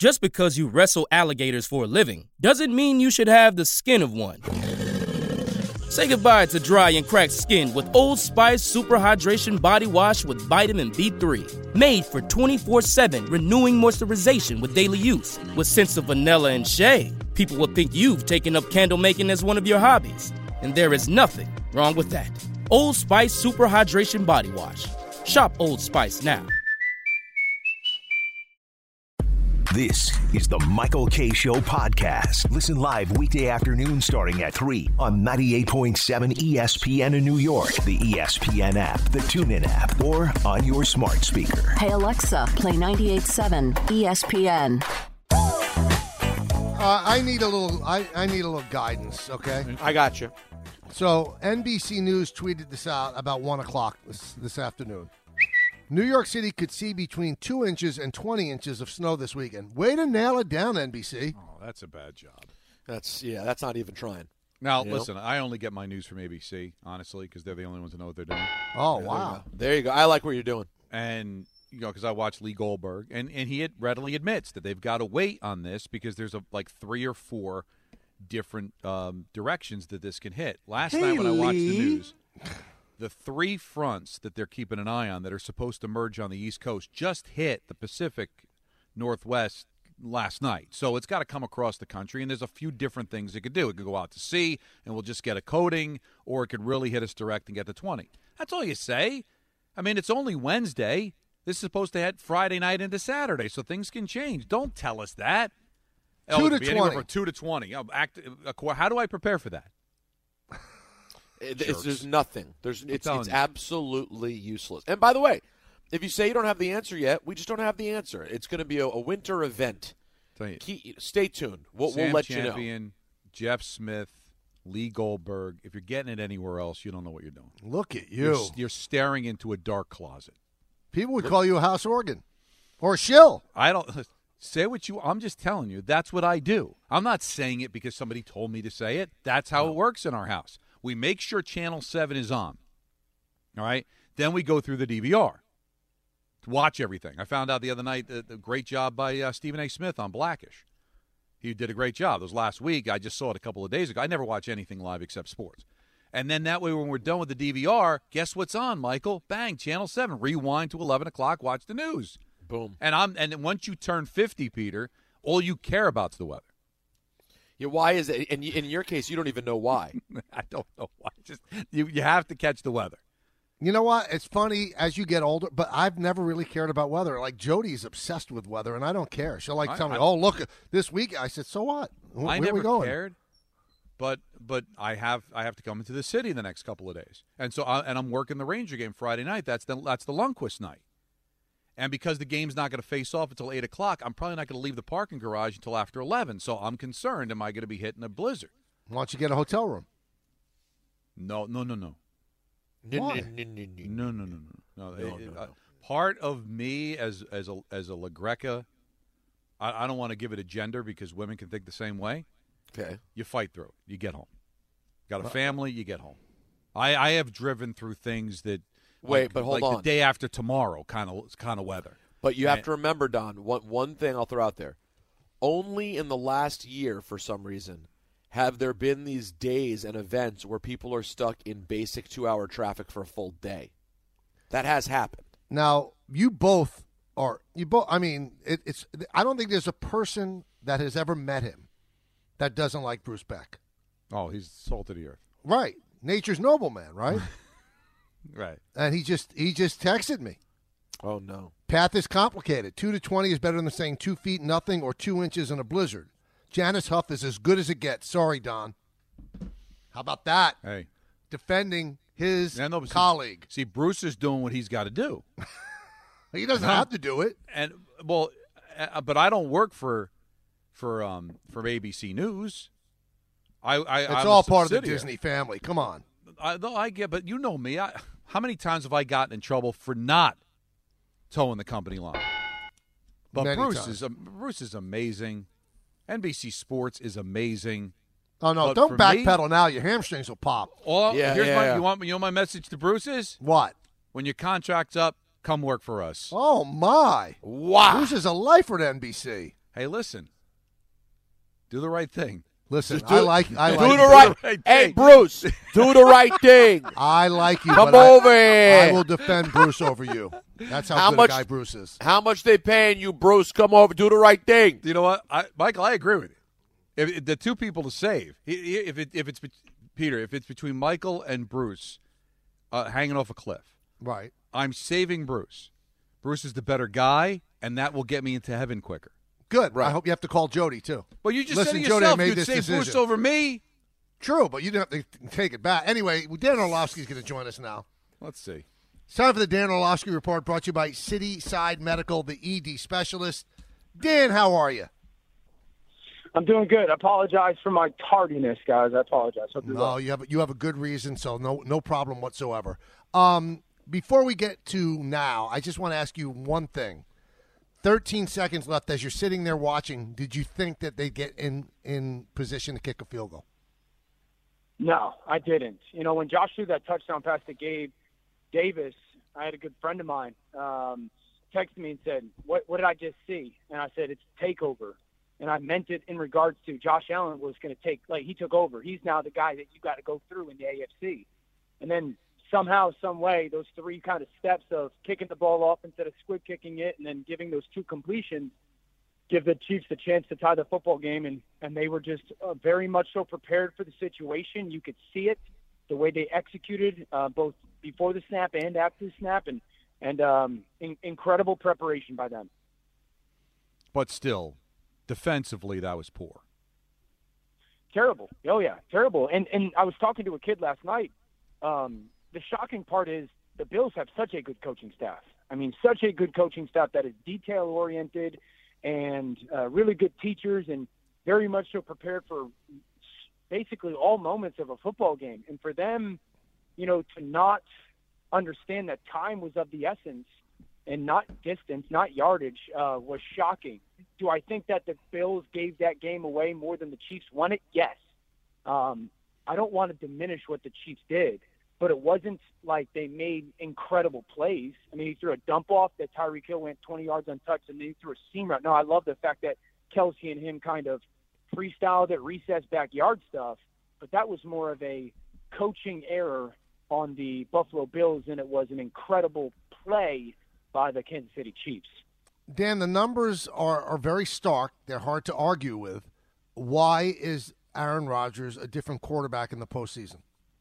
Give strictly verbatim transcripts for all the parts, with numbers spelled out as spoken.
Just because you wrestle alligators for a living doesn't mean you should have the skin of one. Say goodbye to dry and cracked skin with Old Spice Super Hydration Body Wash with vitamin B three. Made for twenty-four seven renewing moisturization with daily use. With scents of vanilla and shea, people will think you've taken up candle making as one of your hobbies. And there is nothing wrong with that. Old Spice Super Hydration Body Wash. Shop Old Spice now. This is the Michael Kay Show podcast. Listen live weekday afternoon starting at three on ninety-eight point seven E S P N in New York, the E S P N app, the TuneIn app, or on your smart speaker. Hey, Alexa, play ninety-eight point seven E S P N. Uh, I need a little. I, I need a little guidance. Okay, I got you. So N B C News tweeted this out about one o'clock this this afternoon. New York City could see between two inches and twenty inches of snow this weekend. Way to nail it down, N B C. Oh, that's a bad job. That's yeah. That's not even trying. Now, you listen, know? I only get my news from A B C, honestly, because they're the only ones that know what they're doing. Oh, There wow. you go. There you go. I like what you're doing. And, you know, because I watch Lee Goldberg, and, and he readily admits that they've got to wait on this because there's a, like three or four different um, directions that this can hit. Last Hey, night when I watched Lee. the news, the three fronts that they're keeping an eye on that are supposed to merge on the East Coast just hit the Pacific Northwest last night. So it's got to come across the country, and there's a few different things it could do. It could go out to sea, and we'll just get a coating, or it could really hit us direct and get to twenty. That's all you say. I mean, it's only Wednesday. This is supposed to hit Friday night into Saturday, so things can change. Don't tell us that. Two Oh, it to could be anywhere twenty. from two to twenty. Oh, act, uh, how do I prepare for that? It- it's, Jerks. there's nothing. There's it's telling it's you. absolutely useless. And by the way, if you say you don't have the answer yet, we just don't have the answer. It's going to be a, a winter event. Tell you, Key, stay tuned. We'll, Sam we'll let you know. Champion, Jeff Smith, Lee Goldberg. If you're getting it anywhere else, you don't know what you're doing. Look at You're, you. you're staring into a dark closet. People would call you a house organ or a shill. I don't say what you. I'm just telling you. That's what I do. I'm not saying it because somebody told me to say it. That's how it works in our house. We make sure Channel seven is on. All right. Then we go through the D V R to watch everything. I found out the other night that a great job by uh, Stephen A. Smith on Blackish. He did a great job. It was last week. I just saw it a couple of days ago. I never watch anything live except sports. And then that way, when we're done with the D V R, guess what's on, Michael? Bang, Channel seven. Rewind to eleven o'clock, watch the news. Boom. And I'm and then once you turn fifty, Peter, all you care about is the weather. Yeah, why is it? And in your case, you don't even know why. I don't know why. Just you, you have to catch the weather. You know what? It's funny as you get older, but I've never really cared about weather. Like Jody's obsessed with weather, and I don't care. She'll like I- tell me, I- "Oh, look, this week." I said, "So what? Wh- I Where never are we going?" cared, but but I have I have to come into the city the next couple of days, and so I, and I'm working the Ranger game Friday night. That's the that's the Lundqvist night, and because the game's not going to face off until eight o'clock, I'm probably not going to leave the parking garage until after eleven. So I'm concerned: am I going to be hitting a blizzard? Why don't you get a hotel room? No, no, no, no. Why? No, no, no, no, no. No, It- no, it- no. uh, part of me as as a as a La Greca, I, I don't want to give it a gender because women can think the same way. Okay. You fight through it. You get home. Got a family. You get home. I, I have driven through things that Wait, like, but hold like on. the day after tomorrow kind of kind of weather. But you have And- to remember, Don, one, one thing I'll throw out there. Only in the last year, for some reason, have there been these days and events where people are stuck in basic two-hour traffic for a full day. That has happened. Now, you both are you both. I mean, it, it's. I don't think there's a person that has ever met him that doesn't like Bruce Beck. Oh, he's salt of the earth. Right, nature's nobleman, right? Right. And he just he just texted me. Oh, no. Path is complicated. Two to twenty is better than saying two feet nothing or two inches in a blizzard. Janice Huff is as good as it gets. Sorry, Don. How about that? Hey. Defending his Yeah, no, but see- colleague. See, Bruce is doing what he's got to do. He doesn't have to do it. And well, uh, but I don't work for for um for A B C News. I, I It's I'm all a part of the subsidiary. Disney family. Come on. I, no, I get, but you know me. I, how many times have I gotten in trouble for not towing the company line? But Many Bruce times. is um, Bruce is amazing. N B C Sports is amazing. Oh, no, But don't for backpedal me- now. Your hamstrings will pop. Well, Yeah, here's yeah, my, yeah. you want you know my message to Bruce is What? when your contract's up, come work for us. Oh, my. Wow. Bruce is a lifer at N B C. Hey, listen. Do the right thing. Listen, Just do- I like I do like the you. right. right Hey, thing. Bruce, do the right thing. I like you. Come but I- over here. I will defend Bruce over you. That's how, How good much- a guy Bruce is. How much they paying you, Bruce? Come over, do the right thing. You know what, I, Michael? I agree with you. If, if the two people to save, if it, if it's be- Peter, if it's between Michael and Bruce uh, hanging off a cliff, Right. I'm saving Bruce. Bruce is the better guy, and that will get me into heaven quicker. Good. Right. I hope you have to call Jody, too. But you just Listen, said it Jody, I yourself. made You'd this save decision. Bruce over me. True, but you didn't have to take it back. Anyway, Dan Orlovsky's going to join us now. Let's see. It's time for the Dan Orlovsky Report, brought to you by City Side Medical, the E D specialist. Dan, how are you? I'm doing good. I apologize for my tardiness, guys. I apologize. Hope you're No, well. you have you have a good reason, so no no problem whatsoever. Um, before we get to now, I just want to ask you one thing. Thirteen seconds left. As you're sitting there watching, did you think that they'd get in in position to kick a field goal? No, I didn't. You know, when Josh threw that touchdown pass to Gabe Davis, I had a good friend of mine um, text me and said, what, what did I just see? And I said, it's takeover. And I meant it in regards to Josh Allen was going to take, like, he took over. He's now the guy that you got to go through in the A F C. And then somehow, some way, those three kind of steps of kicking the ball off instead of squib kicking it and then giving those two completions give the Chiefs the chance to tie the football game. And, and they were just uh, very much so prepared for the situation. You could see it, the way they executed uh, both before the snap and after the snap, and, and um, in, incredible preparation by them. But still, defensively, that was poor. Terrible. Oh, yeah, terrible. And and I was talking to a kid last night. Um, the shocking part is the Bills have such a good coaching staff. I mean, such a good coaching staff that is detail-oriented and uh, really good teachers and very much so prepared for basically all moments of a football game. And for them, you know, to not understand that time was of the essence and not distance, not yardage, uh, was shocking. Do I think that the Bills gave that game away more than the Chiefs won it? Yes. Um, I don't want to diminish what the Chiefs did, but it wasn't like they made incredible plays. I mean, he threw a dump off that Tyreek Hill went twenty yards untouched, and then he threw a seam route. No, I love the fact that Kelsey and him kind of freestyled it, recessed backyard stuff, but that was more of a coaching error on the Buffalo Bills than it was an incredible play by the Kansas City Chiefs. Dan, the numbers are, are very stark. They're hard to argue with. Why is Aaron Rodgers a different quarterback in the postseason?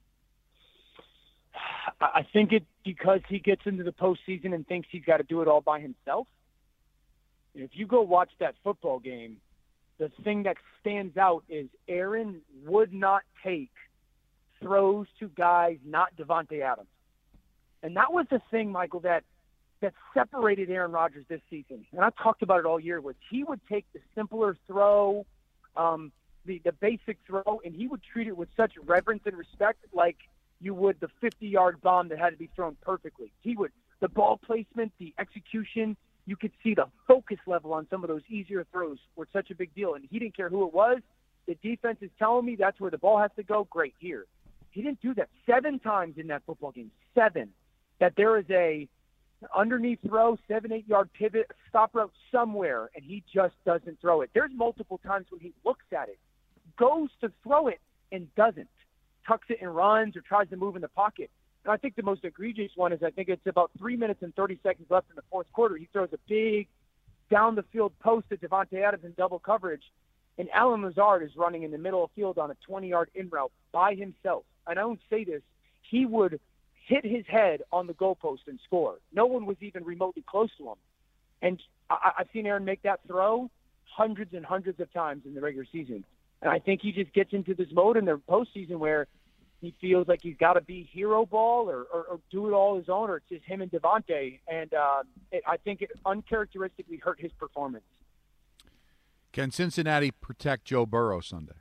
I think it's because he gets into the postseason and thinks he's got to do it all by himself. If you go watch that football game, the thing that stands out is Aaron would not take throws to guys not Devontae Adams. And that was the thing, Michael, that that separated Aaron Rodgers this season. And I talked about it all year, was he would take the simpler throw, um, the, the basic throw, and he would treat it with such reverence and respect like you would the fifty-yard bomb that had to be thrown perfectly. He would, the ball placement, the execution, you could see the focus level on some of those easier throws were such a big deal. And he didn't care who it was. The defense is telling me that's where the ball has to go. Great, here. He didn't do that seven times in that football game. Seven. That there is a underneath throw, seven, eight-yard pivot, stop route somewhere, and he just doesn't throw it. There's multiple times when he looks at it, goes to throw it, and doesn't. Tucks it and runs or tries to move in the pocket. And I think the most egregious one is I think it's about three minutes and thirty seconds left in the fourth quarter. He throws a big down-the-field post to Devontae Adams in double coverage, and Allen Lazard is running in the middle of the field on a twenty-yard in route by himself. And I don't say this. He would hit his head on the goalpost and score. No one was even remotely close to him. And I, I've seen Aaron make that throw hundreds and hundreds of times in the regular season. And I think he just gets into this mode in the postseason where he feels like he's got to be hero ball or, or, or do it all his own, or it's just him and Devontae. And uh, it, I think it uncharacteristically hurt his performance. Can Cincinnati protect Joe Burrow Sunday?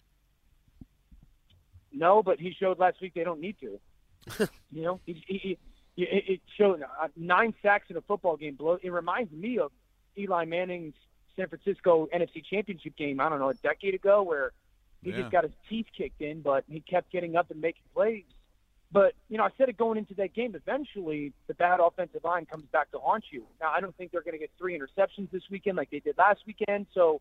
No, but he showed last week they don't need to. You know, he, he, he, it showed uh, nine sacks in a football game. It reminds me of Eli Manning's San Francisco N F C Championship game, I don't know, a decade ago, where he Yeah. just got his teeth kicked in, but he kept getting up and making plays. But, you know, I said it going into that game, eventually the bad offensive line comes back to haunt you. Now, I don't think they're going to get three interceptions this weekend like they did last weekend, so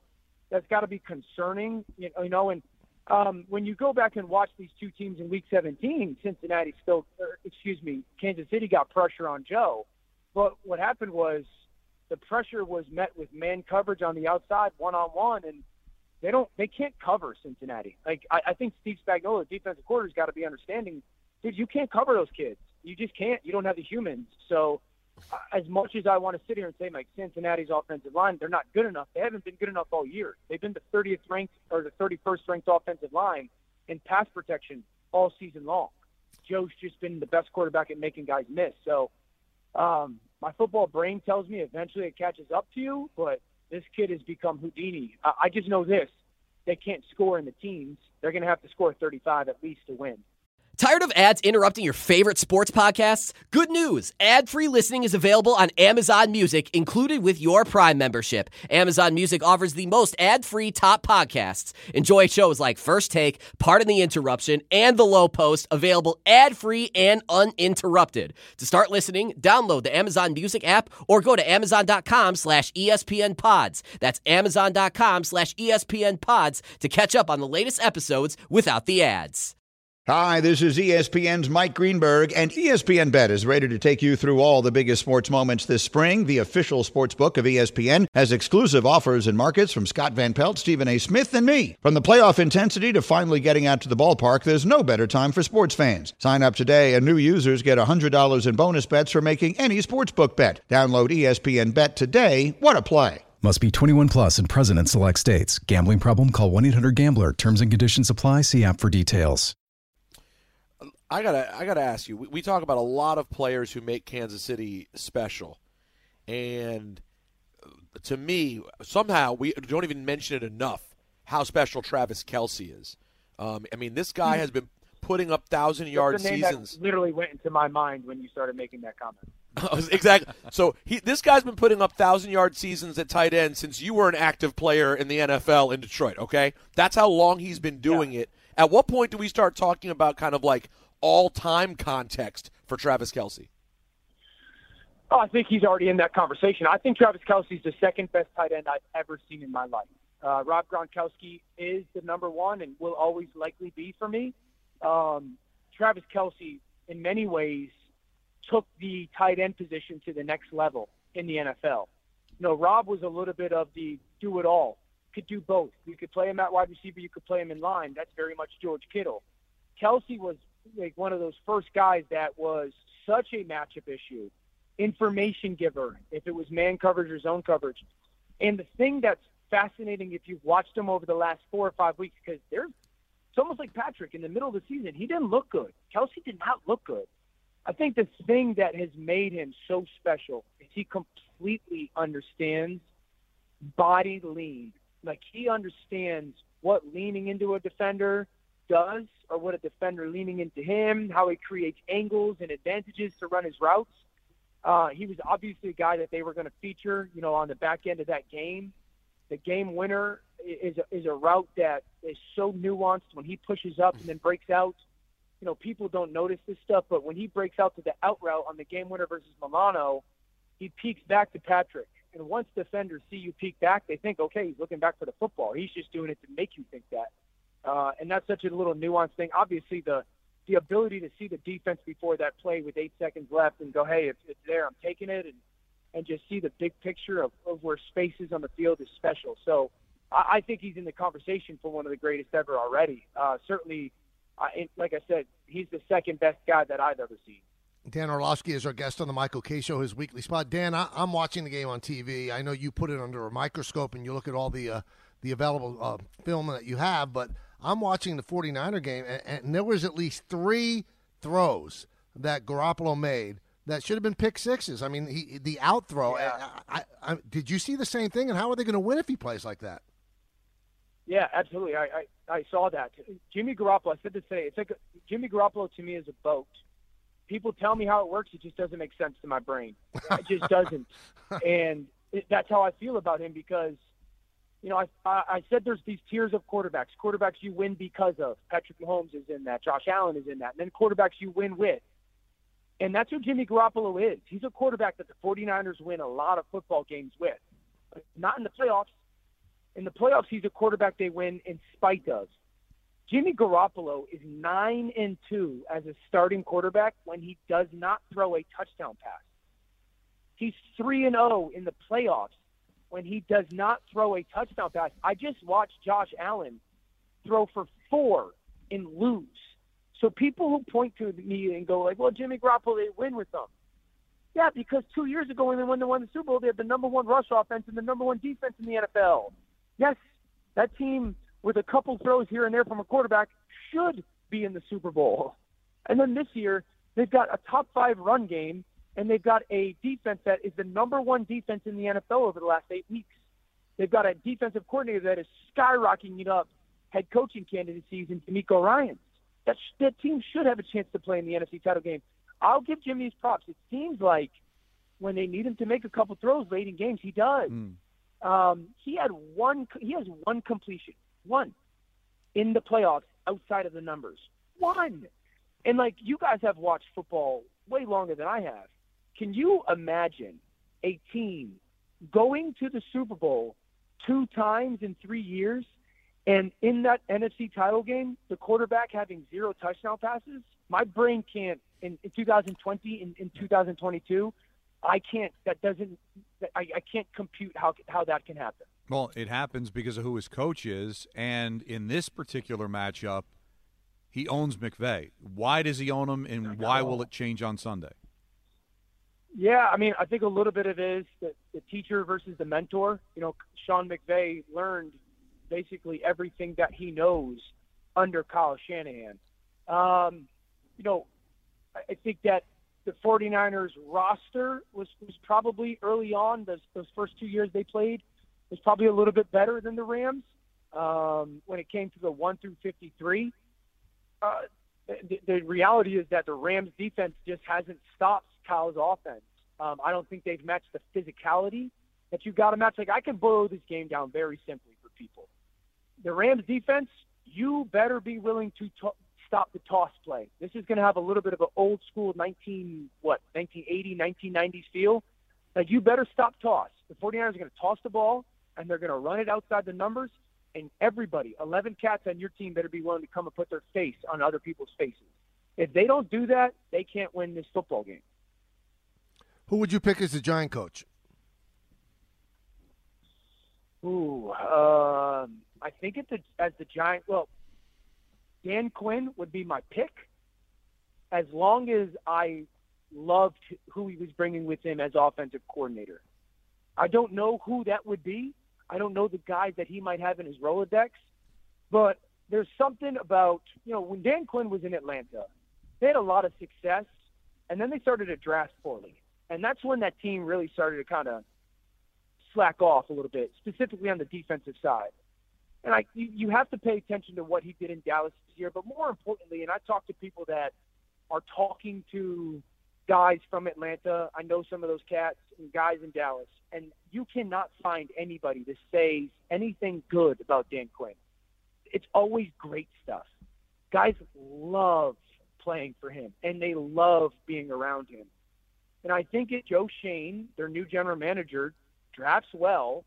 that's got to be concerning, you know. And um, when you go back and watch these two teams in Week seventeen, Cincinnati still, or, excuse me, Kansas City got pressure on Joe. But what happened was the pressure was met with man coverage on the outside, one-on-one, and they don't, they can't cover Cincinnati. Like I, I think Steve Spagnuolo, the defensive coordinator, has got to be understanding, dude, you can't cover those kids. You just can't. You don't have the humans. So uh, as much as I want to sit here and say, like, Cincinnati's offensive line, they're not good enough. They haven't been good enough all year. They've been the thirtieth ranked or the thirty-first ranked offensive line in pass protection all season long. Joe's just been the best quarterback at making guys miss. So um, my football brain tells me eventually it catches up to you, but this kid has become Houdini. I, I just know this. They can't score in the teens. They're going to have to score thirty-five at least to win. Tired of ads interrupting your favorite sports podcasts? Good news! Ad-free listening is available on Amazon Music, included with your Prime membership. Amazon Music offers the most ad-free top podcasts. Enjoy shows like First Take, Pardon the Interruption, and The Low Post, available ad-free and uninterrupted. To start listening, download the Amazon Music app or go to amazon.com slash ESPN pods. That's amazon.com slash ESPN pods to catch up on the latest episodes without the ads. Hi, this is E S P N's Mike Greenberg, and E S P N Bet is ready to take you through all the biggest sports moments this spring. The official sports book of E S P N has exclusive offers and markets from Scott Van Pelt, Stephen A. Smith, and me. From the playoff intensity to finally getting out to the ballpark, there's no better time for sports fans. Sign up today, and new users get one hundred dollars in bonus bets for making any sportsbook bet. Download E S P N Bet today. What a play. Must be twenty-one plus and present in select states. Gambling problem? Call one eight hundred gambler. Terms and conditions apply. See app for details. I gotta, I gotta ask you. We, we talk about a lot of players who make Kansas City special, and to me, somehow we don't even mention it enough how special Travis Kelce is. Um, I mean, this guy has been putting up thousand-yard seasons. That literally went into my mind when you started making that comment. Exactly. So he, this guy's been putting up thousand-yard seasons at tight end since you were an active player in the N F L in Detroit. Okay, that's how long he's been doing yeah. it. At what point do we start talking about kind of like all-time context for Travis Kelce? Oh, I think he's already in that conversation. I think Travis Kelce is the second best tight end I've ever seen in my life. Uh, Rob Gronkowski is the number one and will always likely be for me. Um, Travis Kelce, in many ways, took the tight end position to the next level in the N F L. You know, Rob was a little bit of the do-it-all. Could do both. You could play him at wide receiver. You could play him in line. That's very much George Kittle. Kelce was like one of those first guys that was such a matchup issue, information giver, if it was man coverage or zone coverage. And the thing that's fascinating, if you've watched him over the last four or five weeks, because they're, it's almost like Patrick in the middle of the season. He didn't look good. Kelce did not look good. I think the thing that has made him so special is he completely understands body lean. Like, he understands what leaning into a defender does, or what a defender leaning into him, how he creates angles and advantages to run his routes. Uh, he was obviously a guy that they were going to feature, you know, on the back end of that game. The game winner is a, is a route that is so nuanced when he pushes up and then breaks out. You know, people don't notice this stuff, but when he breaks out to the out route on the game winner versus Milano, he peeks back to Patrick. And once defenders see you peek back, they think, okay, he's looking back for the football. He's just doing it to make you think that. Uh, and that's such a little nuanced thing. Obviously, the the ability to see the defense before that play with eight seconds left and go, hey, if it's there, I'm taking it, and, and just see the big picture of, of where space is on the field is special. So I, I think he's in the conversation for one of the greatest ever already. Uh, certainly, uh, it, like I said, he's the second best guy that I've ever seen. Dan Orlovsky is our guest on the Michael K. Show, his weekly spot. Dan, I, I'm watching the game on T V. I know you put it under a microscope and you look at all the uh, the available uh, film that you have, but I'm watching the 49er game, and, and there was at least three throws that Garoppolo made that should have been pick sixes. I mean, he, the out throw. Yeah. I, I, I, did you see the same thing? And how are they going to win if he plays like that? Yeah, absolutely. I, I, I saw that. Jimmy Garoppolo, I said to say, it's like a, Jimmy Garoppolo to me is a boat. People tell me how it works. It just doesn't make sense to my brain. It just doesn't. And it, that's how I feel about him because, you know, I, I I said there's these tiers of quarterbacks. Quarterbacks you win because of. Patrick Mahomes is in that. Josh Allen is in that. And then quarterbacks you win with. And that's who Jimmy Garoppolo is. He's a quarterback that the 49ers win a lot of football games with. Not in the playoffs. In the playoffs, he's a quarterback they win in spite of. Jimmy Garoppolo is nine and two as a starting quarterback when he does not throw a touchdown pass. He's three and zero in the playoffs when he does not throw a touchdown pass. I just watched Josh Allen throw for four and lose. So people who point to me and go like, "Well, Jimmy Garoppolo, they win with them." Yeah, because two years ago when they won the, won the Super Bowl, they had the number one rush offense and the number one defense in the N F L. Yes, that team with a couple throws here and there from a quarterback should be in the Super Bowl. And then this year, they've got a top five run game, and they've got a defense that is the number one defense in the N F L over the last eight weeks. They've got a defensive coordinator that is skyrocketing up head coaching candidacies in DeMeco Ryans. That, sh- that team should have a chance to play in the N F C title game. I'll give Jimmy his props. It seems like when they need him to make a couple throws late in games, he does. Mm. Um, he had one. He has one completion, one in the playoffs outside of the numbers, one. And like you guys have watched football way longer than I have. Can you imagine a team going to the Super Bowl two times in three years, and in that N F C title game, the quarterback having zero touchdown passes? My brain can't. In, in two thousand twenty, in, in two thousand twenty-two, I can't. That doesn't. I, I can't compute how how that can happen. Well, it happens because of who his coach is, and in this particular matchup, he owns McVay. Why does he own him, and why will it change on Sunday? Yeah, I mean, I think a little bit of it is the, the teacher versus the mentor. You know, Sean McVay learned basically everything that he knows under Kyle Shanahan. Um, you know, I think that the 49ers roster was, was probably early on, those, those first two years they played, was probably a little bit better than the Rams um, when it came to the one through fifty-three. Uh, the, the reality is that the Rams defense just hasn't stopped Kyle's offense. Um, I don't think they've matched the physicality that you got to match. Like, I can boil this game down very simply for people. The Rams defense, you better be willing to t- stop the toss play. This is going to have a little bit of an old school nineteen what nineteen eighty, nineteen nineties feel. Like, you better stop toss. The 49ers are going to toss the ball, and they're going to run it outside the numbers, and everybody, eleven cats on your team, better be willing to come and put their face on other people's faces. If they don't do that, they can't win this football game. Who would you pick as the Giant coach? Ooh, uh, I think it's a, as the Giant. Well, Dan Quinn would be my pick, as long as I loved who he was bringing with him as offensive coordinator. I don't know who that would be. I don't know the guys that he might have in his Rolodex, but there's something about, you know, when Dan Quinn was in Atlanta, they had a lot of success, and then they started to draft poorly. And that's when that team really started to kind of slack off a little bit, specifically on the defensive side. And I, you, you have to pay attention to what he did in Dallas this year. But more importantly, and I talk to people that are talking to guys from Atlanta. I know some of those cats and guys in Dallas. And you cannot find anybody to say anything good about Dan Quinn. It's always great stuff. Guys love playing for him, and they love being around him. And I think if Joe Shane, their new general manager, drafts well,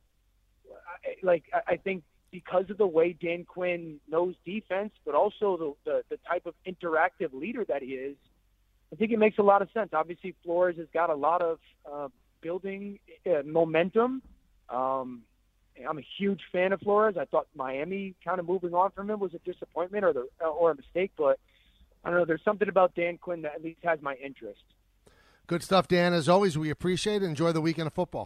like I think because of the way Dan Quinn knows defense, but also the, the, the type of interactive leader that he is, I think it makes a lot of sense. Obviously, Flores has got a lot of uh, building uh, momentum. Um, I'm a huge fan of Flores. I thought Miami kind of moving on from him was a disappointment or the, or a mistake, but I don't know. There's something about Dan Quinn that at least has my interest. Good stuff, Dan. As always, we appreciate it. Enjoy the weekend of football.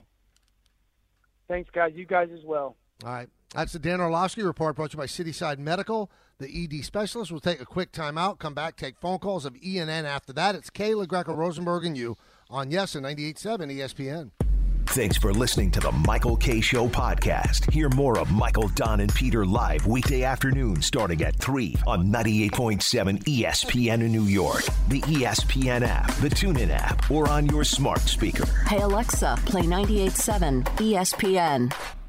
Thanks, guys. You guys as well. All right. That's the Dan Orlovsky Report brought to you by Cityside Medical, the E D specialist. We'll take a quick timeout, come back, take phone calls of E and N after that. It's Kayla, Greco, Rosenberg, and you on Yes and ninety-eight point seven E S P N. Thanks for listening to the Michael K. Show podcast. Hear more of Michael, Don, and Peter live weekday afternoon starting at three on ninety-eight point seven E S P N in New York, the E S P N app, the TuneIn app, or on your smart speaker. Hey, Alexa, play ninety-eight point seven E S P N.